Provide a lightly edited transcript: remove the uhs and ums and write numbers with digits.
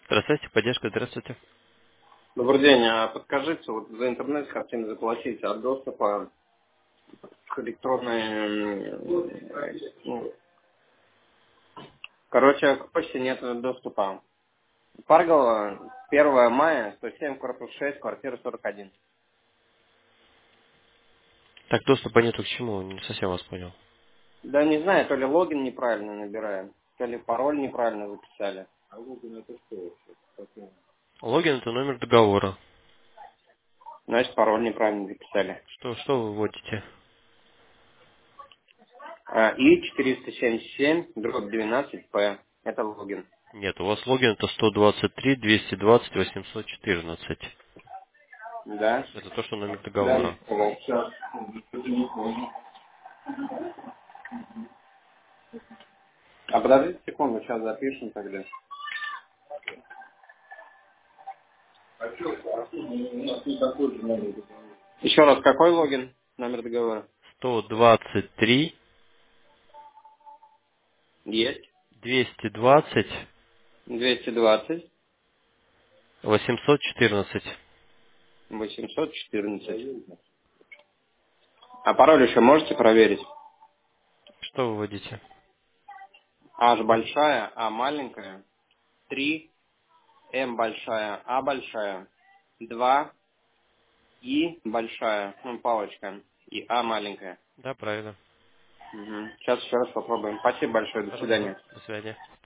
Здравствуйте, поддержка, здравствуйте. Добрый день. Подскажите, вот за интернет хотим заплатить от доступа к электронной... короче, к почте нет доступа. Паргова, 1 мая, 107, корпус 6, квартира 41. Так, доступа нету к чему? Не совсем вас понял. Да не знаю, то ли логин неправильно набираем, то ли пароль неправильно записали. Логин это номер договора. Значит, пароль неправильно записали. Что вы вводите? И 477, дробь 12П. Это логин. Нет, у вас логин это 123 220 814. Да? Это то, что номер Да. договора. Сейчас. Подождите секунду, сейчас запишем тогда. Еще раз, какой логин? Номер договора? 123 Есть. 220 220 814. 814. А пароль еще можете проверить? Что вы вводите? H большая, А маленькая, 3, М большая, А большая, 2, И большая, палочка, и А маленькая. Да, правильно. Угу. Сейчас еще раз попробуем. Спасибо большое, до Хорошо. свидания. До свидания.